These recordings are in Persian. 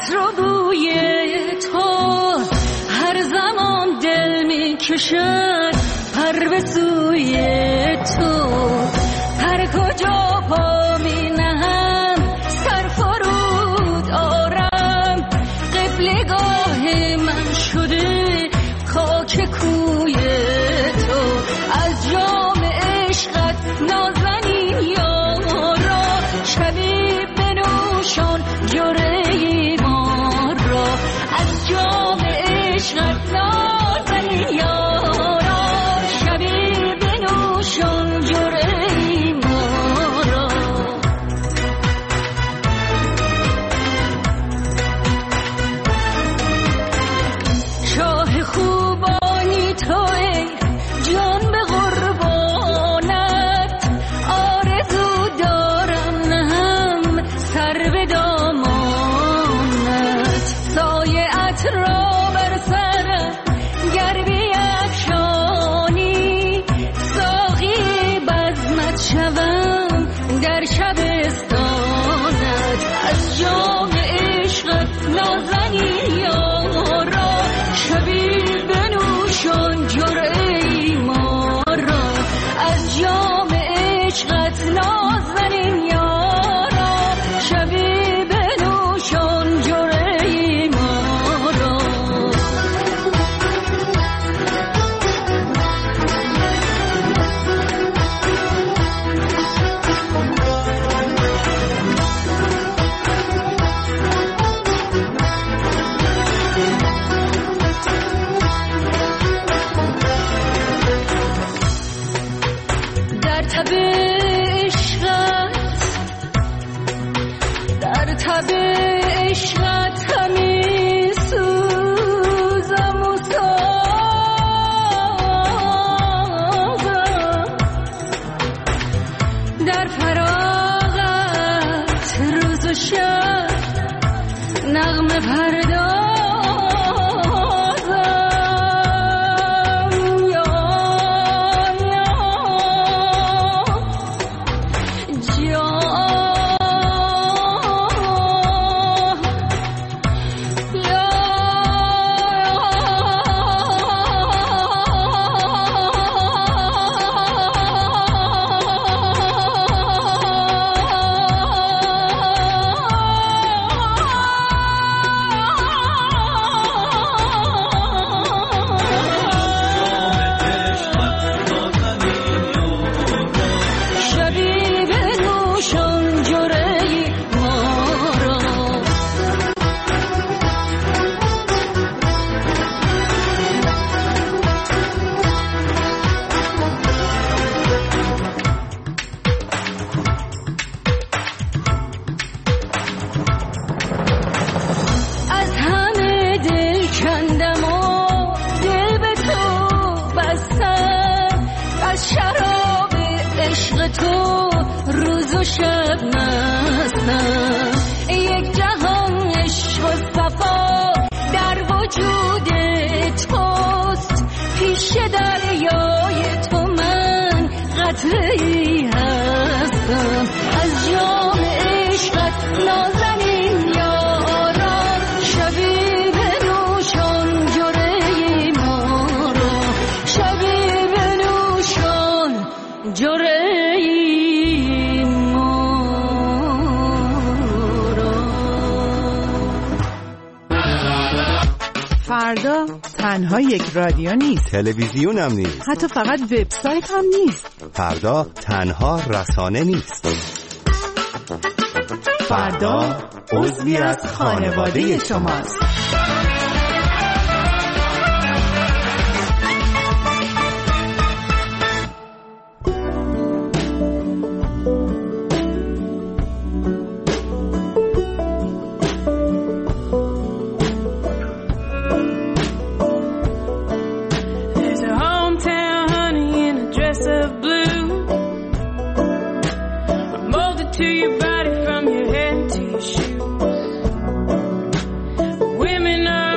عطر و بوی تو هر زمان دل می کشد پر به سوی تو، هر کجا پا می نهم سر فرود آرم، قبلگاه من شده خاک کوی تو. از جام عشقت نازنین یارا شبی بنوشان جرعه ما را، از جام عشقت نازنین یارا شبی بنوشان جرعه ما را. شاه خوبانی توی جان به قربانت، آرزو دارم نهم سر به دامانت، سایه‌ات را بر سرم گر بیفشانی، ساقی بزمت شوم در شبستانت. از جام عشقت نازنین یارا شبی بنوشان جرعه ما را، از جام عشقت نازنین یارا شبی بنوشان جرعه ما را. در تب عشقت همی سوزم و سازم، در فراغت روز و شب نغمه پردازم. تو روز و شب مستم، یک جهان عشق و صفا در وجود توست، پیش دریای تو من قطره‌ای هستم. از جام عشقت نازنین یارا شبی بنوشان جرعه ما را، شبی بنوشان جرعه فردا تنها یک رادیو نیست، تلویزیون هم نیست، حتی فقط وبسایت هم نیست. فردا تنها رسانه نیست، فردا عضوی از خانواده شماست. Women are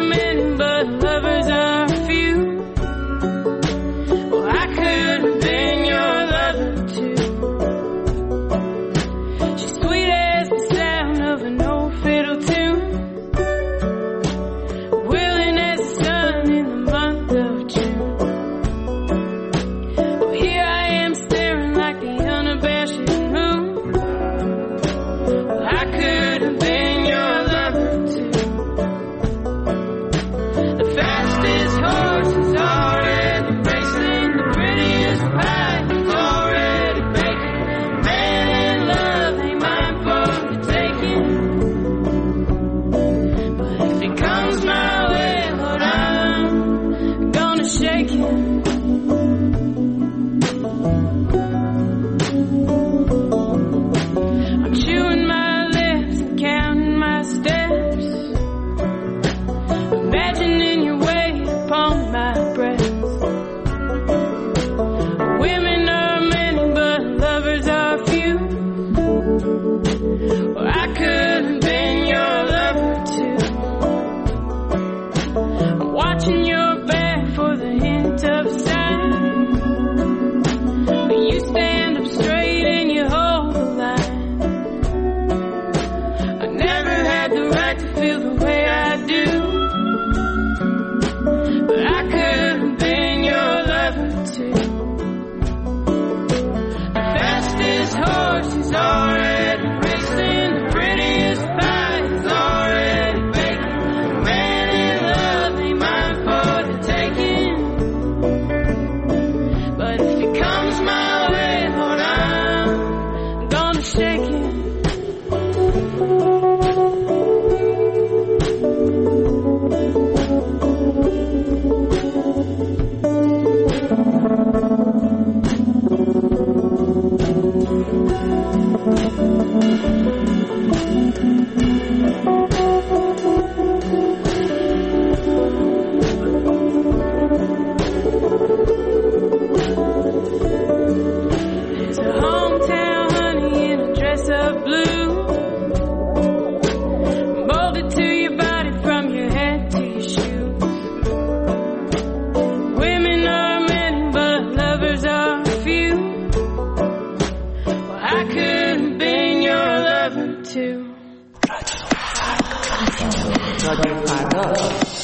صدای فردا.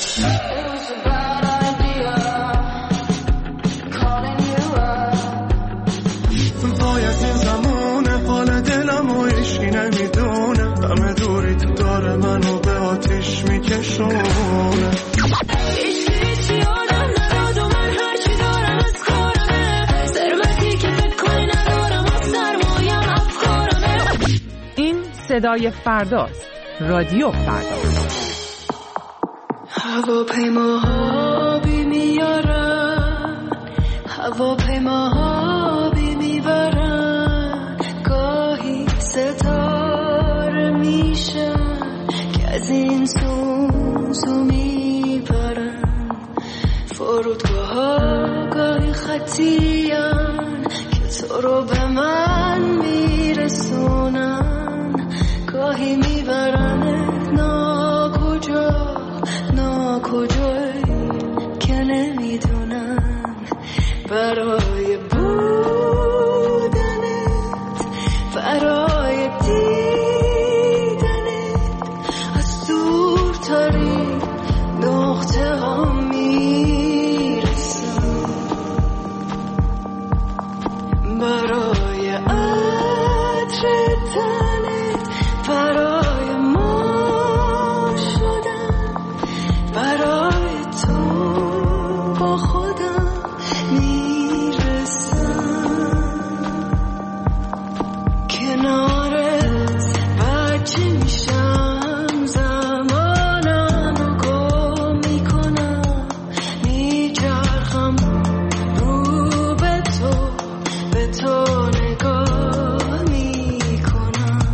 باید این زمونه حال دلم و ایشی نمیدونه، همه دوری تو داره منو به آتیش میکشونه. صدای فرداست. رادیو فردا. هواپیماها بی میارن، هواپیماها بی میبرن، گاهی ستاره میشن که از این سو میبرن. فرودگاهها گاهی خطیان که تو رو به من میرسونن، گاهی میبرنت ناکجایی که نمیدونن. برای بودنت، برای دیدنت، از دورترین نقطه ها میرسن. برای عطر تنت، برای ما شدن، برای تو با خودم میرسم. کنارت بچه میشم، زمانم رو گم میکنم، میچرخم رو به تو نگاه میکنم.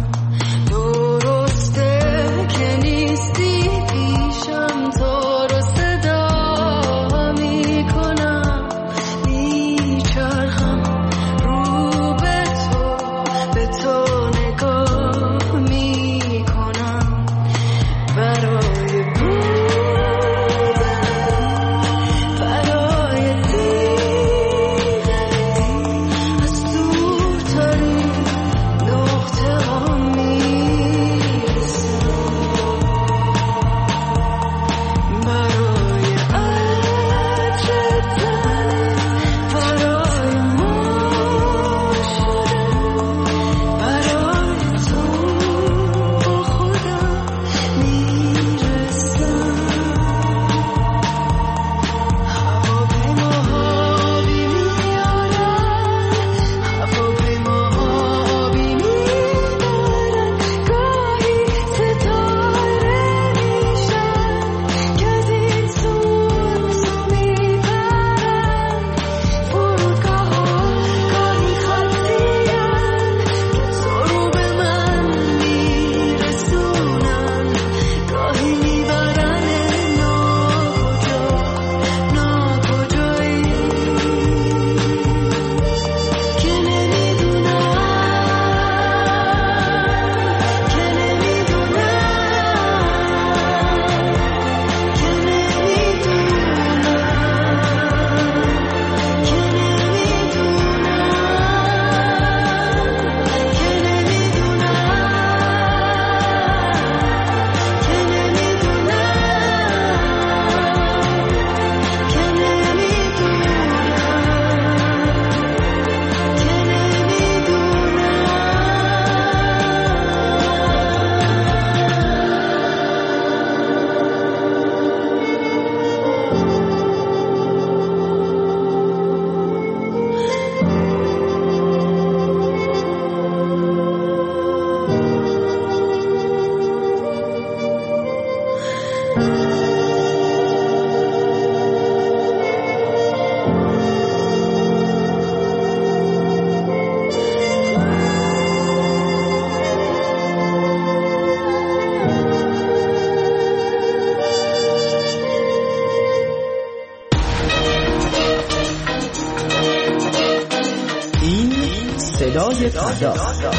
صدای فردا،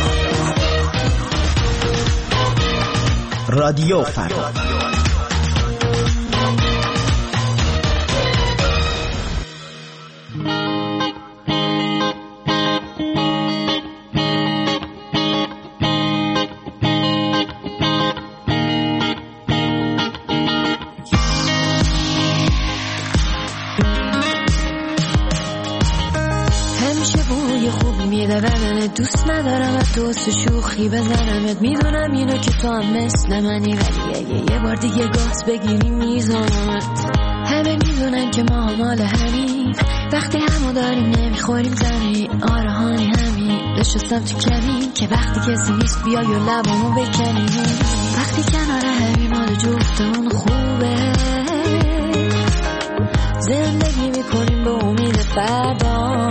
رادیو فردا. دوست ندارم از دوست شوخی بزنمت، میدونم اینو که تو هم مثل منی، ولی یه بار دیگه گاز بگیری میزنمت. همه میدونن که ما مال همین، وقتی همو داریم نمیخوریم زمین. آره هانی همین، نشستم تو کمین که وقتی کسی نیست بیای و لبامو بکنی. وقتی کنار همین مال جفتمون خوبه، زندگی میکنیم به امید فردا.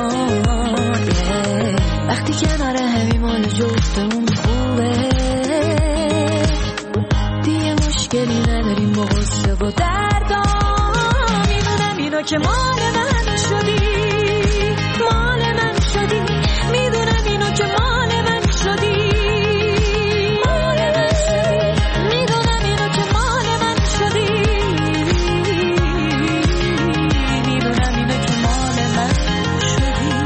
وقتی کنار همین مال جفتمون خوبه، دیگه مشکلی نداریم با غصه و دردا. میدونم اینو که مال من شدی، مال من شدی. میدونم اینو که مال من شدی، مال من شدی. میدونم اینو که مال من شدی، میدونم اینو که مال من شدی.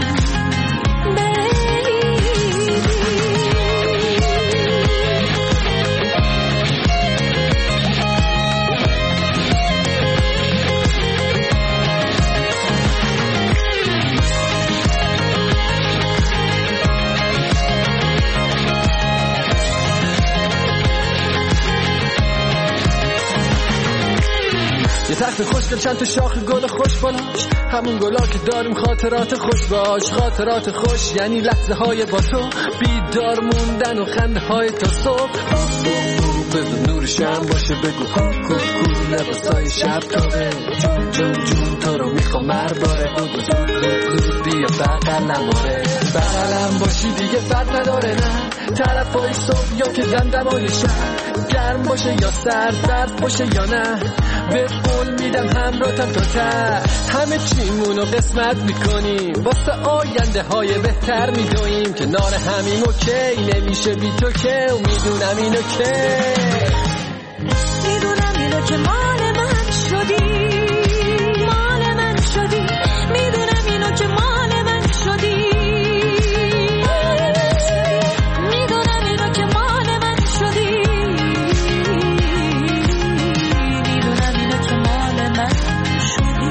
یه تخت خوشگل چند تا شاخ گل خوش بالاش، همون گلا که داریم خاطرات خوش باش. خاطرات خوش یعنی لحظه های با تو، بیدار موندن و خنده های تا صبح. بذار نور شم باشه بگو کو لباسای شب تابه. جون تو رو میخوام مرباره، بگو زود بیا بغلم. آره بغلم باشی دیگه فرق نداره، نه طرف های صبح یا که دمدمای شب. گرم باشه یا سرد باشه یا نه، به قول میدم همراهتم تا ته. همه چیمونو قسمت میکنیم، واسه آینده های بهتر میدویم. کنار همین اوکی نمیشه بی تو که، و میدونم اینو که، میدونم اینو که مال من شدی، مال من شدی. میدونم اینو که مال من شدی، مال من شدی. میدونم اینو که مال من شدی، میدونم اینو که مال من شدی.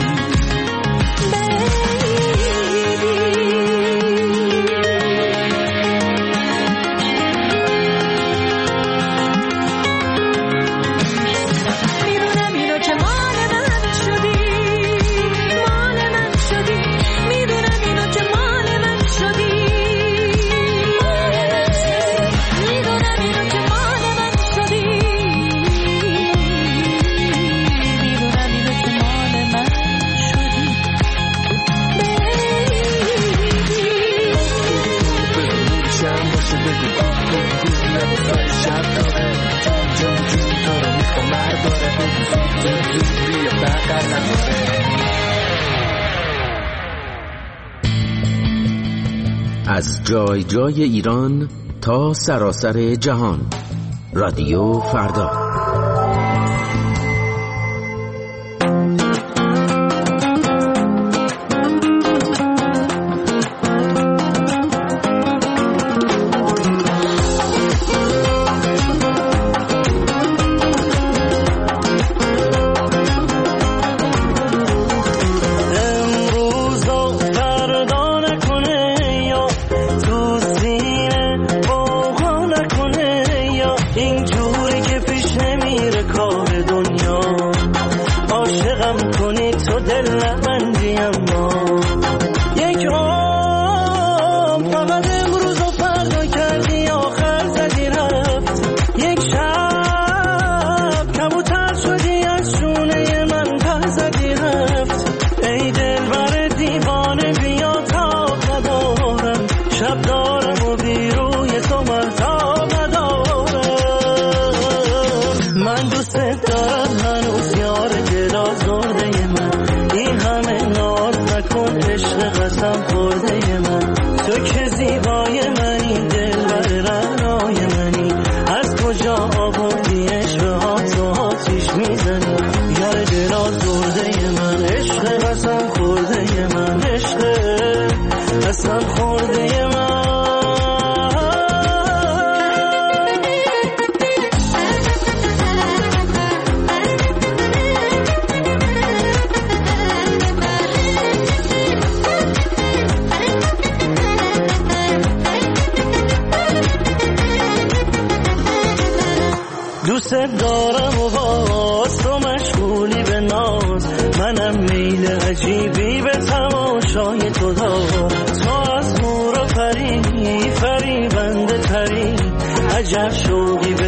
از جای جای ایران تا سراسر جهان، رادیو فردا.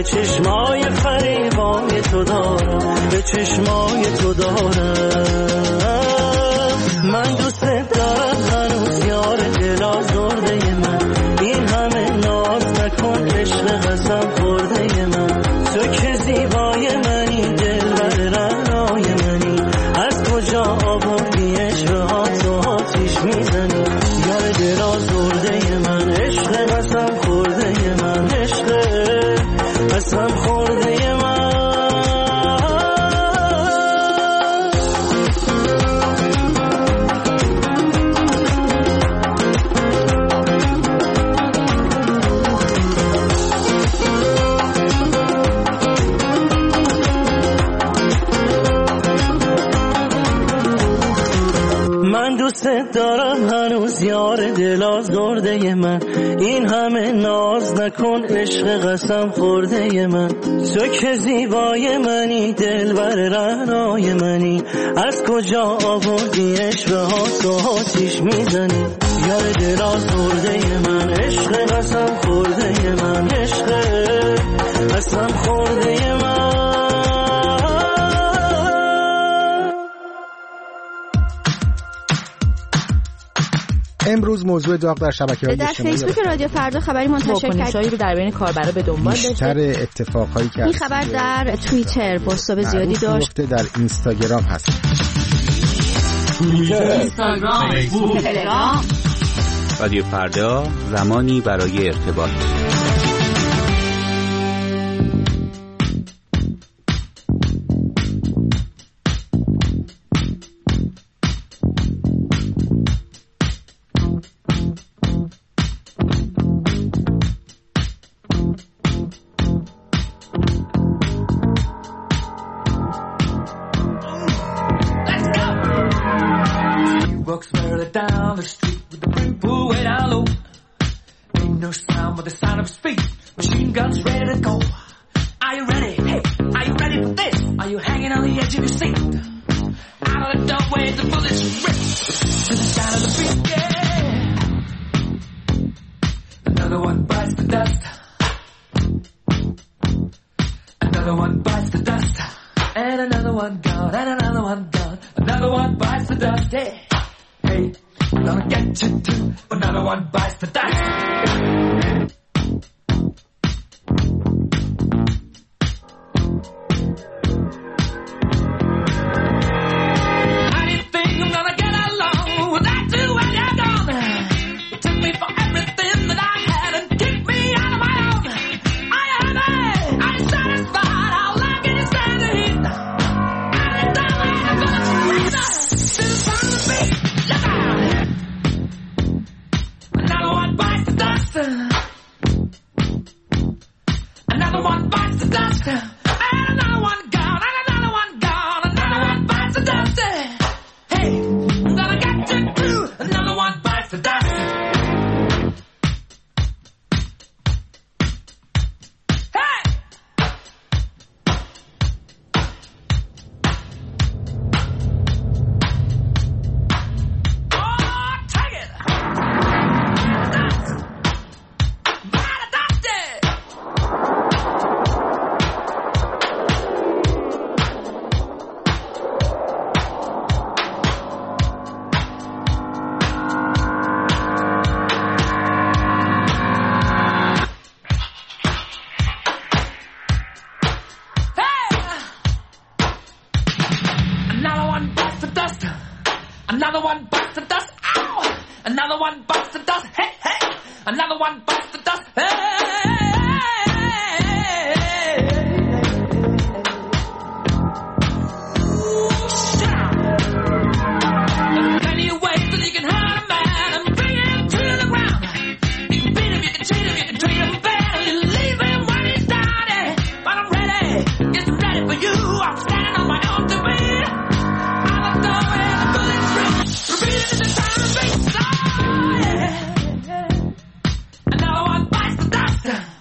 چشمای فریبای تو دارم، به چشمای تو دارم. من دوست دارم هنوز یار دل آزرده من، این همه ناز نکن عشق قسم خورده من. تو که زیبای منی دلبر رعنای منی، از کجا آوردی عشقها تو آتیش میزنی. یار دل آزرده من، عشق قسم خورده من، عشق قسم خورده من. من دوست دارم هنوز یار دل آزرده من، این همه ناز نکن عشق قسم خورده من. تو که زیبای منی دلبر رعنای منی، از کجا آوردی عشقها تو آتیش میزنی. یار دل آزرده من، عشق قسم خورده من، عشق قسم خورده من. امروز موضوع داغ در شبکه‌های اجتماعی در فیسبوک رادیو فردا خبری منتشر کرد رو در بین کاربرا به دنبال داشته. بیشتر اتفاقایی که این خبر در توییتر پست‌های زیادی داشت. در اینستاگرام هست. اینستاگرام، فیسبوک، تلگرام. رادیو فردا، زمانی برای ارتباط. Down the street with the brim pool way down low. Ain't no sound but the sound of speed. Machine guns ready to go. Are you ready? Hey, are you ready for this? Are you hanging on the edge of your seat? Out of the doorway, the bullets rip to the sound of the beat. Yeah. Another one bites the dust. Another one bites the dust. And another one gone. And another one gone. Another one bites the dust. Hey. Hey, I'm gonna get you too. Another one bites the dust. How do you think I'm gonna get along without you when you're gone? You took me for everything that I had and kicked me out of my own. Are you happy? Are you satisfied? How long can you stand the heat? And it's the way I'm gonna break the to the sound of the beat. Another one bites the dust. Another one bites the dust. And another one gone. And another one gone. Another one bites the dust. Hey, I'm gonna get you too. Another one bites the dust. Hey! Another one bites the dust. Ow! Another one bites the dust. Hey, hey! Another one bites the dust. Hey! There's plenty of ways that you can hurt a man and bring him to the ground. You can beat him, you can cheat him, you can treat him bad, you leave him when he's down. But I'm ready, yes, I'm ready for you. I'm standing on my own to beat. I'm a dog with a bullet free. Repeating the time and beat. Oh, yeah. Another one bites the dust.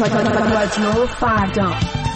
رادیو فردا.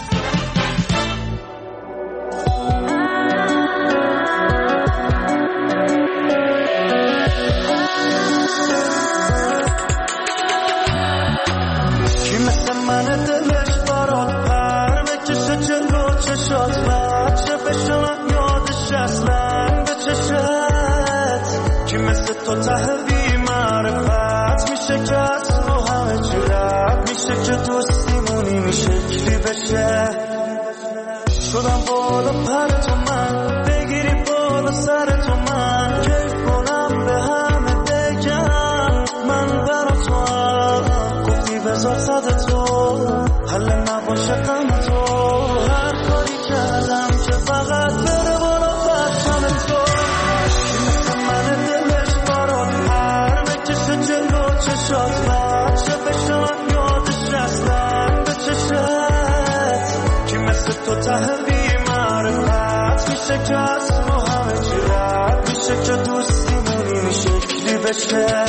کی مثل من دلش برات پر بکشه جلو چشات بچه بشم یادش اصلا به چشت کی مثل تو ته بی معرفت میشه که از رو همه چی رد میشه که دوستیمونی میشه کلی بشه شدم بالا پر تو من بگیری بالا سر تو من کیف کنم به همه بگم من برا تو هم گفتی بذار صد تو حل نباشه غم تو هر کاری کردم که فقط بره بالا بچم تو کی مثل من دلش برات پر بکشه جلو چشات بچه بشم یادش اصلا به چشت کی مثل تو ته بی معرفت میشه که از ما همه چی رد میشه که دوستیمونی میشه کلی بشه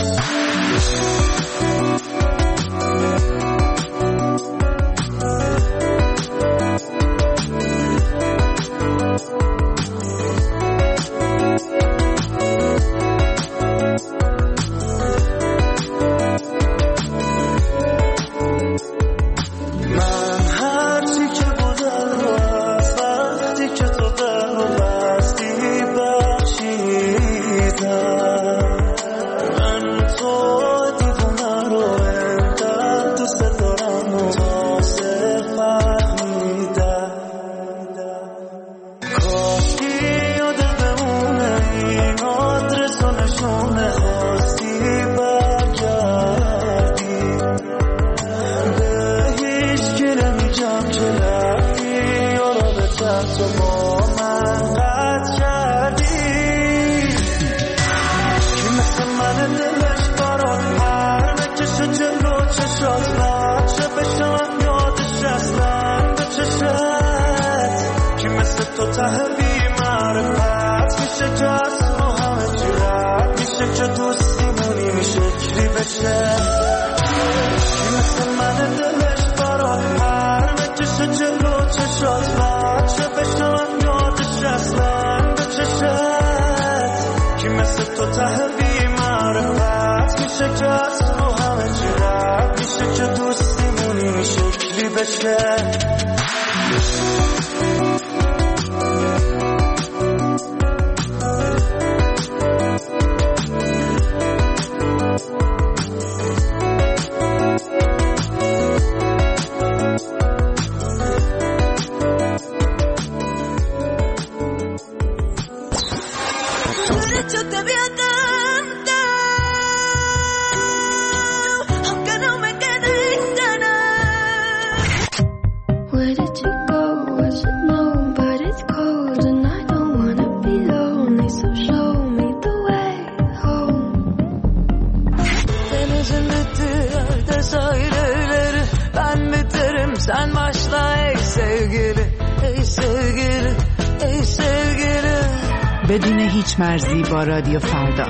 بدون هیچ مرزی با رادیو فردا.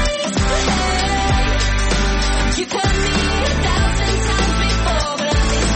You cut me 1,000 times before, but I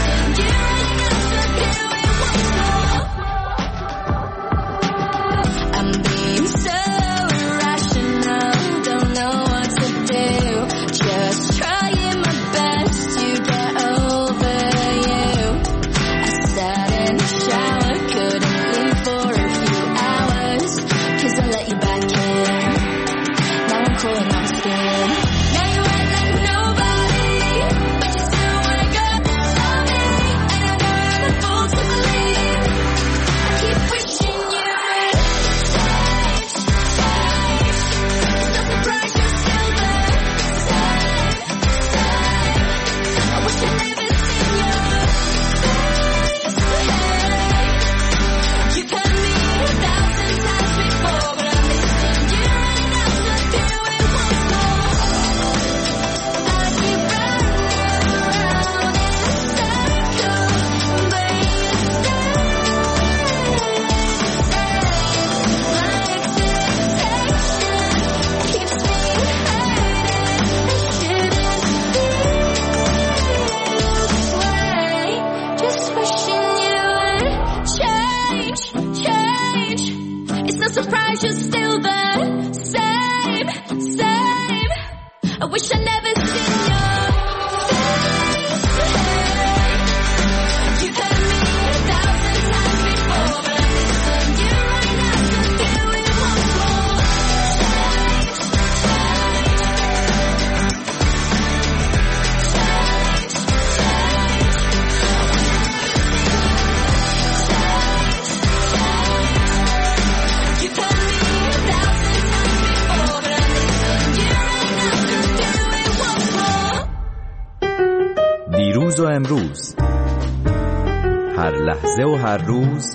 امروز، هر لحظه و هر روز،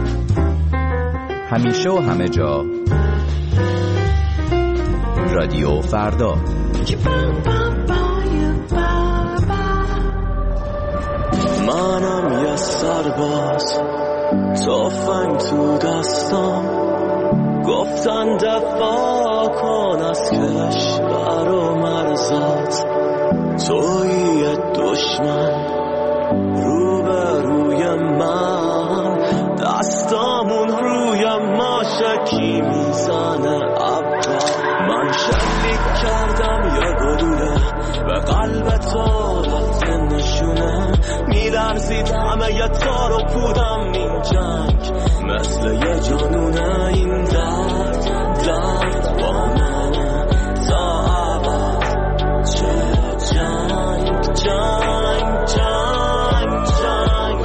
همیشه و همه جا. رادیو فردا. منم یه سرباز، تفنگ تو دستم، گفتن دفاع کن از کشور و مرزات. تویی دشمن روبروی من، دستامون روی ماشکی میزنه ابرا. من شلیک کردم یه گلوله به قلب تو رفته نشونه، میلرزید همه یه تار و پودم این جنگ مثل یه جانونه. این درد با منه تا ابد. چرا جنگ جنگ جنگ جنگ؟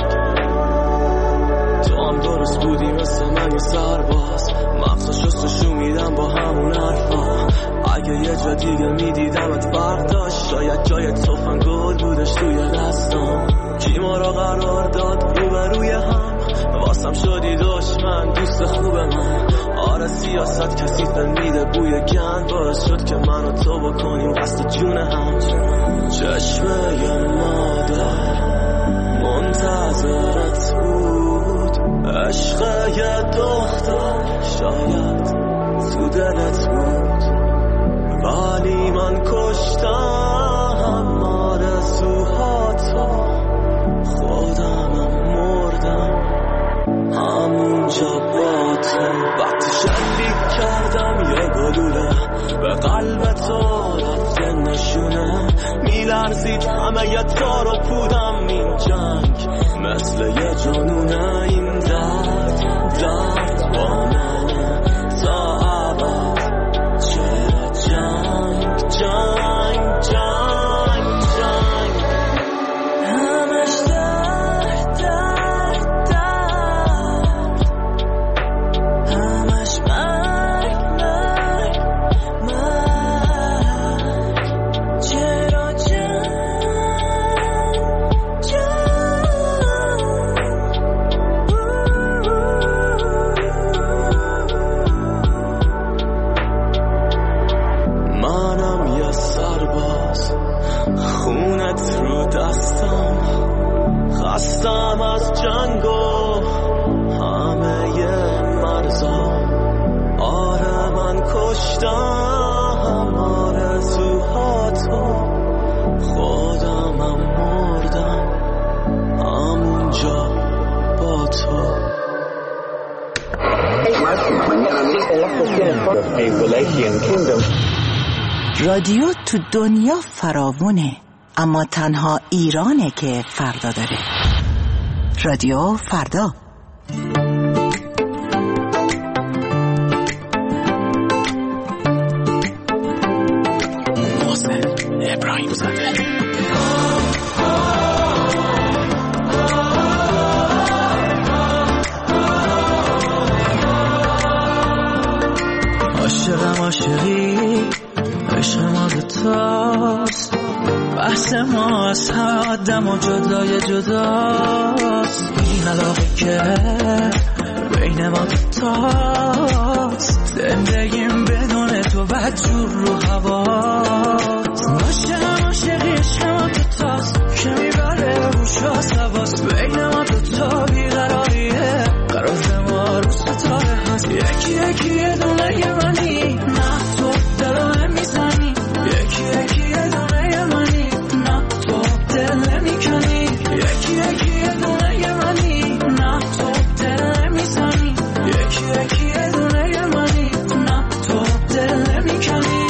تو هم درست بودی مثل من یه سرباز، مغزو شستشو میدم با همون حرفا. اگه یه جا دیگه میدیدمت فرق داشت، شاید جای تفنگ گل بودش توی دستم. کی ما را قرار داد روبروی هم، واسم شدی دشمن دوست خوب من. آره سیاست کثیف میده بوی گند، باعث شد که من و تو بکنیم قصد جون هم. چشمه مادر منتظرت بود، عشق یه دختر شاید تو دلت بود، ولی من کشتم آرزوهاتو. خودمم مردم همونجا با تو. وقتی شلیک کردم یه گلوله به قلب تو رفته نشونه، میلرزید همه یه تار و پودم این جنگ مثل یه جانونه. این درد با منه تا ابد. چرا جنگ جنگ جنگ جنگ؟ همش درد درد درد، همش مرگ مرگ مرگ. چرا جنگ منم یه سرباز، خونت رو دستم، خستم از جنگ و همه ی مرزا. آره من کشتم آرزوهاتو، خودمم مردم همونجا با تو. رادیو تو دنیا فراوونه، اما تنها ایرانه که فردا داره. رادیو فردا. محسن ابراهیم زاده. عاشقم عاشقی، عشق ما دوتاست، بحث ما از همه آدم و جدای جداست. این علاقه که بین ما دوتاست، زندگیم بدون تو بدجور رو هواست. عاشقم عاشقی، عشق ما دوتاست که میبره روش آسواست. بین ما دوتا بیقراریه، قرار ما رو ستاره هست. یکی یکی یه دونه یه منی، نه تو دلو میزنی. یکی یکی یه دونه یه منی، نه تو دل نمیکنی. یکی یکی یه دونه یه منی، نه تو دل نمیزنی. یکی یکی یه دونه یه منی، نه تو دل نمیکنی.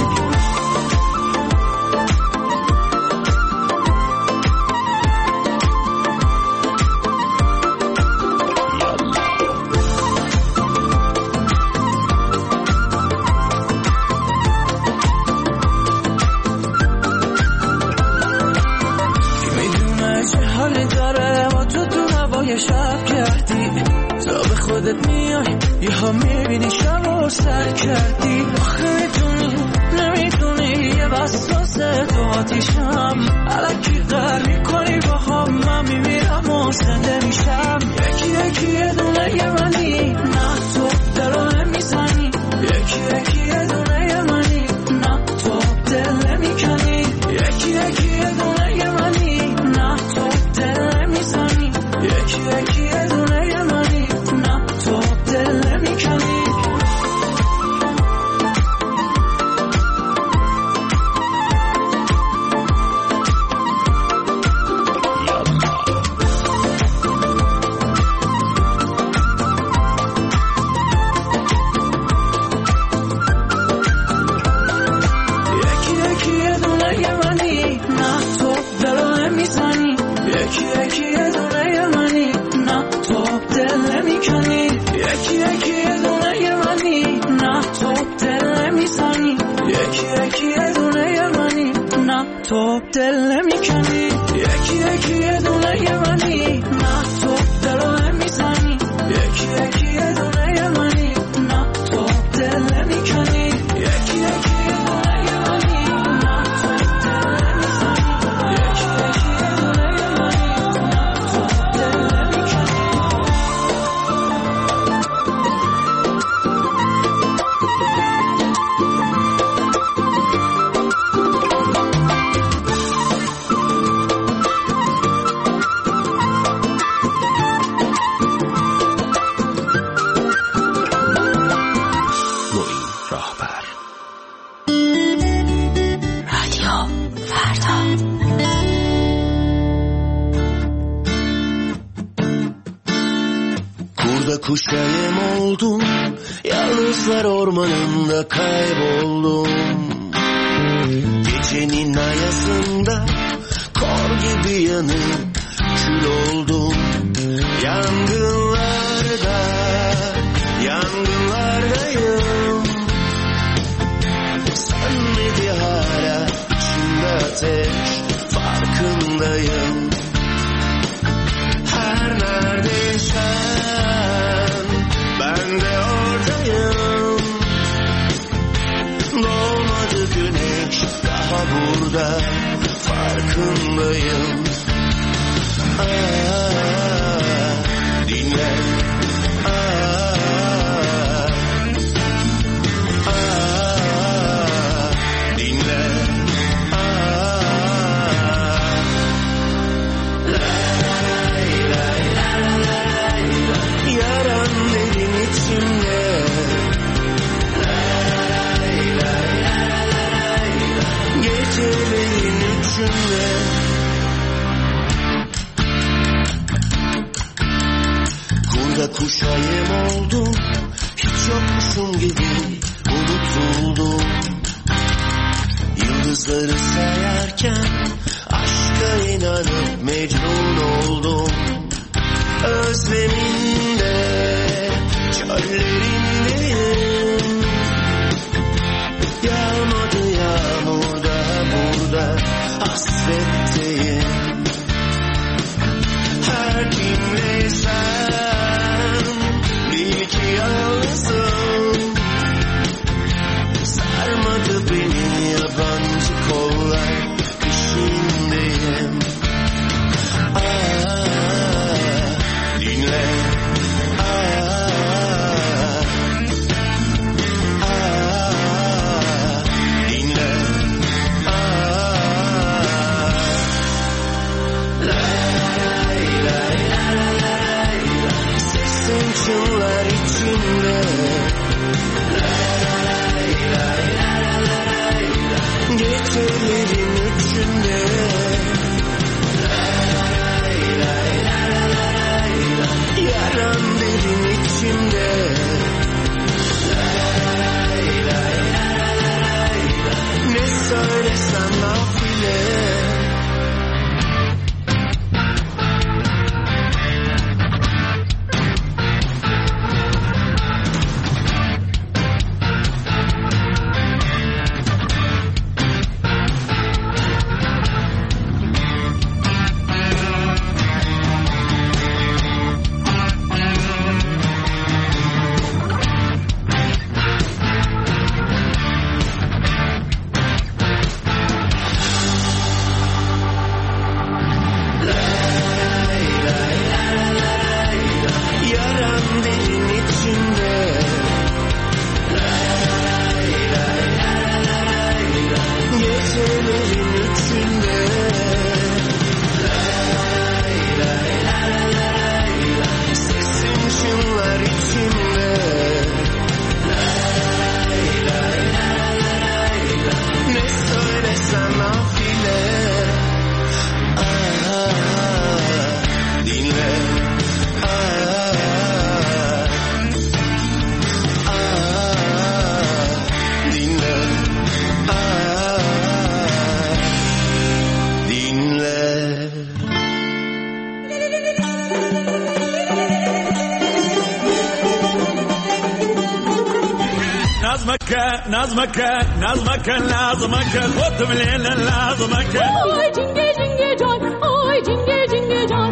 شب کردی تا به خودت میای، یه ها میبینی شب و سر کردی. آخه میتونی نمیتونی، وسواس تو آتیشم الکی قهر میکنی با هم من میمیرم و زنده میشم یکی یکی یه دونه یه منی نه تو دلو نمیزنی یکی یکی یه دونه یه منی نه تو دل نمیکنی یکی یکی یه دونه یه منی نه تو دل نمیزنی یکی یکی یه دونه یه منی نه تو دل نمیکنی تو دل نمیکنی یکی یکی یه دونه یه منی نه تو دل نمیزنی یکی یکی یه دونه یه منی نه تو دل نمیکنی یکی یکی یه دونه یه منی نه تو دل نمیزنی یکی یکی یه دونه یه منی نه تو دل نمیکنی Kuşayım oldum, yalnızlar ormanında kayboldum. Gecenin ayazında kor gibi yanıp kül oldum. Yangınlarda, yangınlardayım. Sönmedi hala içimde ateş, farkındayım. Her neredeysen ben de oradayım. Doğmadı güneş daha burada, farkındayım. Dinle. Dinle. Yaran derin içimde. Gecelerin üçünde. Kurda kuşa yem oldum, hiç yokmuşum gibi unutuldum. Yıldızları sayarken aşka inanıp mecnun oldum. Özleminde, çöllerindeyim. Yağmadı yağmur da burada, hasretteyim. Her kimleysen bil ki yalnızım. Sarmadı beni yabancı kollar, peşindeyim. Dinle. Dinle. Sesin çınlar içimde. Gecelerin üçünde. Yaran derin içimde. Ne söylesem nafile. نظمك خودم لیل لازمک آی جنگه جنگه جان آی جنگه جنگه جان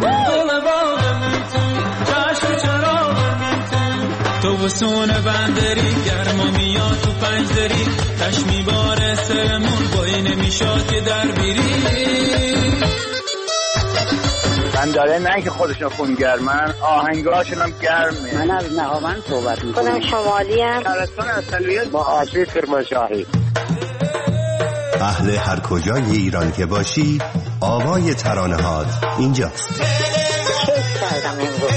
چشم چرا تو وسون بندری گرما میاد تو پنجدری تشمی بار سرمون بایی نمیشاد که در بیری بنداره نه که خودشون خونگرمن آهنگاشون هم گرمه. من از نهاوند صحبت میکنم شمالی هم شهرستان اصلیت با آشی کرمانشاهی. اهل هر کجای ایران که باشی آوای ترانه هات اینجاست. کیف کردم امروز.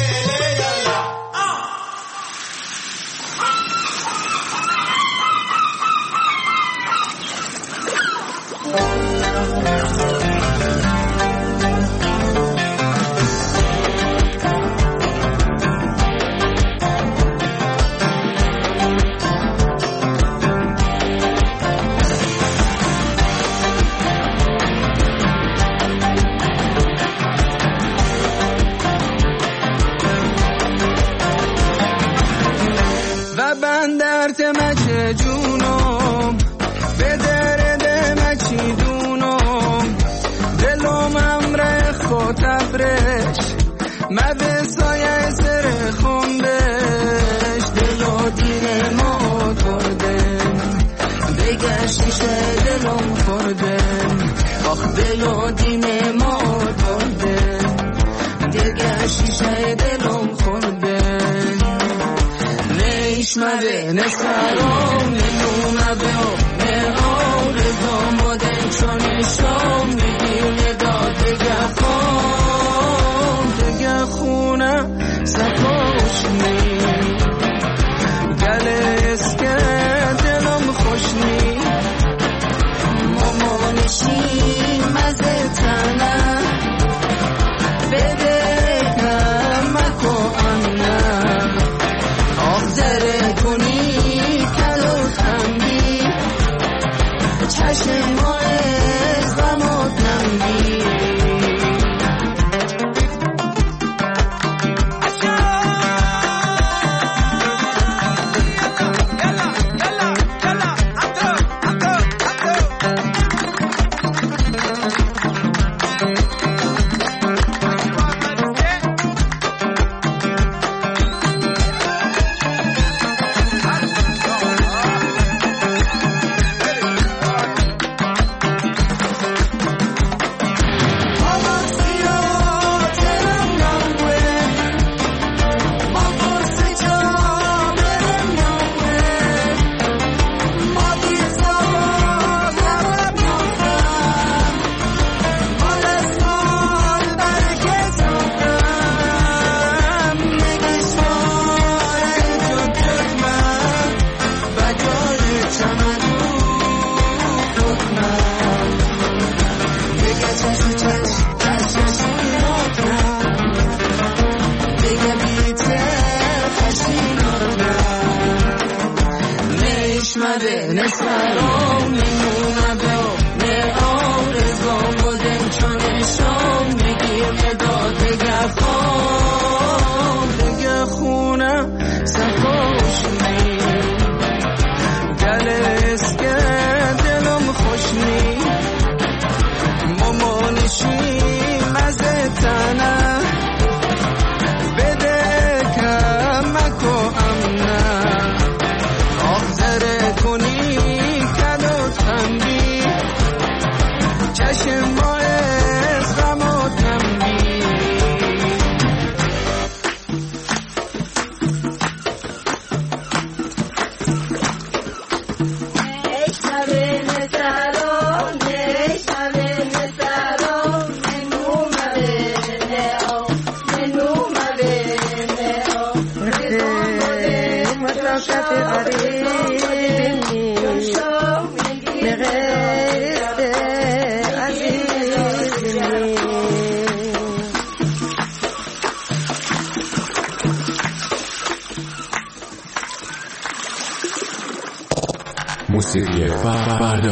موسیقی فردا.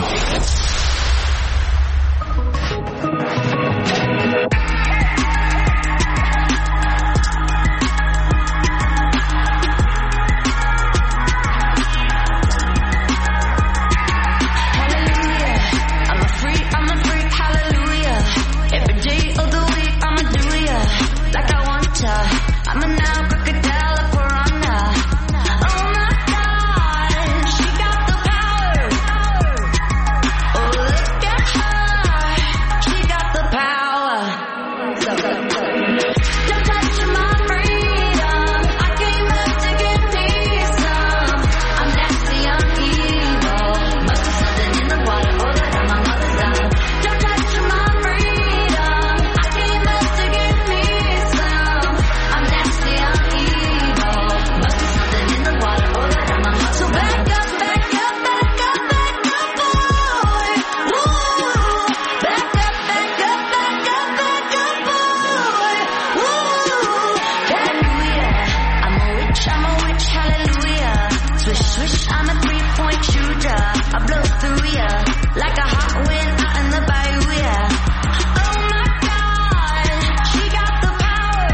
I blow through ya like a hot wind out in the bayou, yeah. Oh my God, she got the power.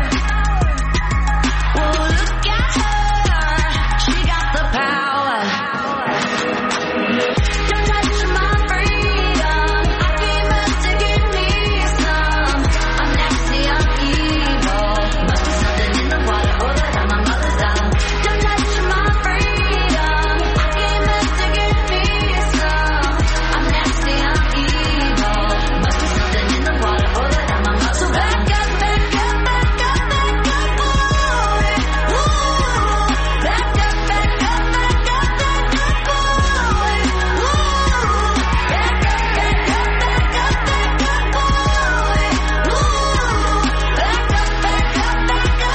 Whoa, look at her, she got the power. Don't touch my freedom, I came up to give me some. I'm nasty, I'm evil, must be something in the water or that I'm my mother's done. Don't touch my freedom, I came up to give me some. I'm nasty, I'm evil, must be something in the water or that I'm my mother's done. So back up, back up, back up, back up, boy. Woo. Back up, back up, back up, back up, boy. Woo. Back up, back up, back up, back up, boy. Woo. Back up, back up, back up, back up,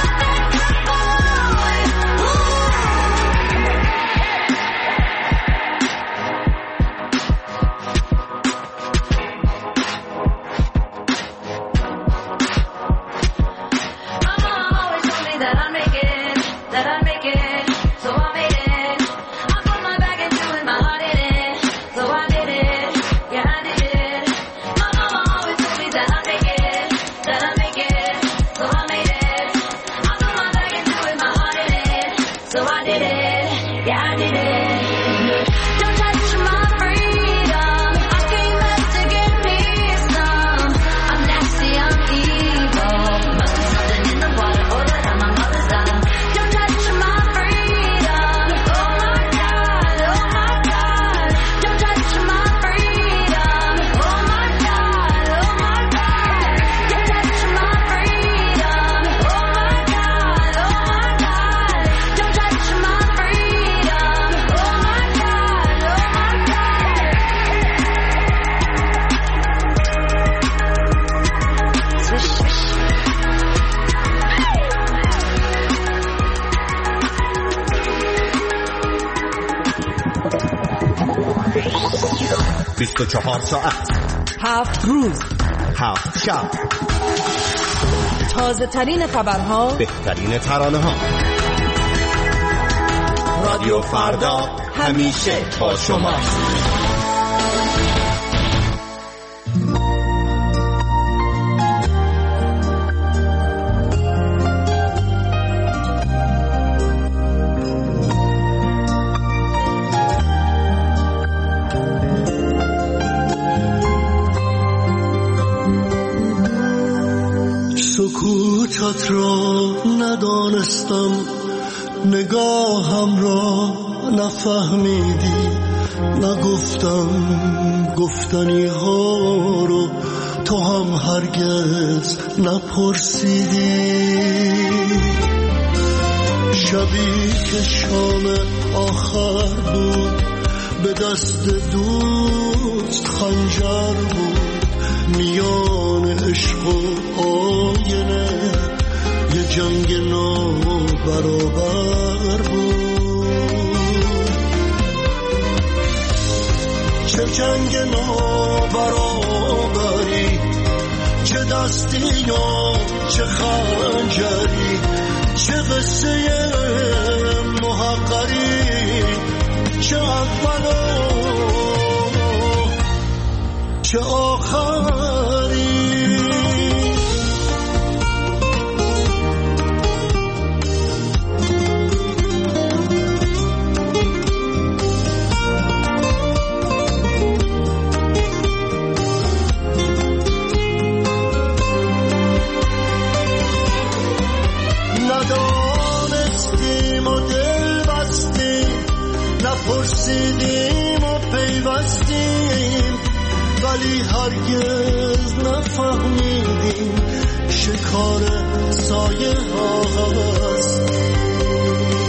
Mama always told me that I'd make it, that I'd make it, so I made it. I put my back into it, my heart in it, so I did it, yeah I did it. My mama always told me that I'd make it, that I'd make it, so I made it. I put my back into it, my heart in it, so I did it, yeah I did it. Don't touch my freedom, I came up to give me some. I'm nasty, I'm evil, must be something in the water or that I'm my mother's done. Don't touch my freedom, oh my God, oh my God. Don't touch my freedom, oh my God, oh my God. Don't touch my freedom, oh my God, oh my God. Don't touch my freedom, oh my God, oh my God. Swish, swish. 24 ساعت 7 روز 7 شب تازه ترین خبرها، بهترین ترانه ها. رادیو فردا همیشه با شماست. سکوتت را ندانستم، نگاهم را نفهمیدی، نگفتم گفتنی ها رو تو هم هرگز نپرسیدی. شبی که شام آخر بود، به دست دوست خنجر بود، میان عشق و آینه یه جنگ نابرابر بود. چه جنگ نابرابری، چه دستی یا چه خنجری، چه قصه محقری، چه اول و چه آخری. ندانستیم و دل بستیم، نپرسیدیم و پیوستیم، ولی هرگز نفهمیدیم شکار سایه ها هستیم.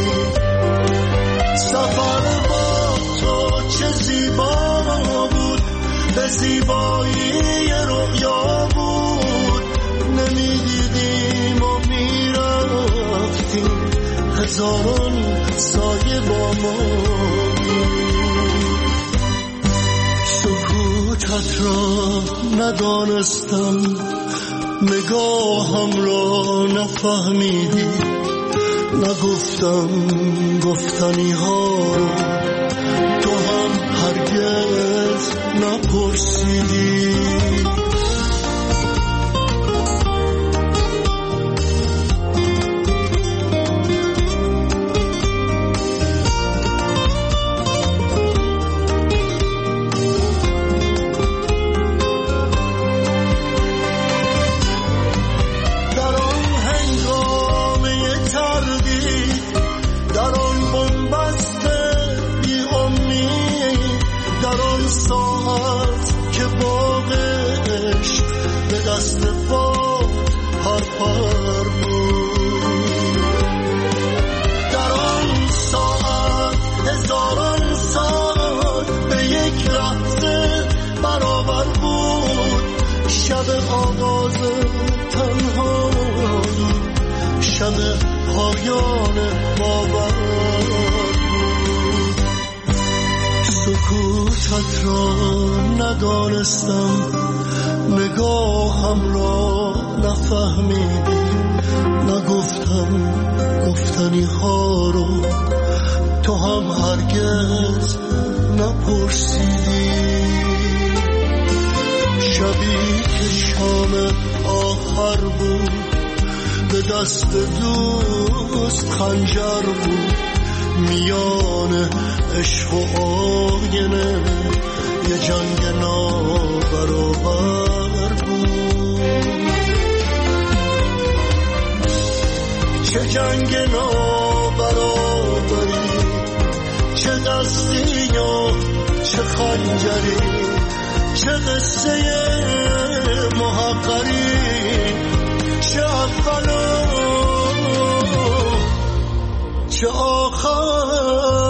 سفر با تو چه زیبا بود، به زیبایی رؤیا بود، نمیدیدیم و میرفتیم، هزاران سایه با ما. سکوتت را ندانستم، نگاهم را نفهمیدی، نگفتم گفتنی ها رو تو هم هرگز هرگز نپرسیدی. شب پایان باور بود. سکوتت را ندانستم، نگاهم را نفهمیدی، نگفتم گفتنی ها رو تو هم هرگز نپرسیدی. شبی که شام آخر بود، به دست دوست خنجر بود، میان عشق و آینه یه جنگ نابرابر بود. چه جنگ نابرابری، چه دستی یا چه خنجری، چه قصه محقری، چه اول چه آخر.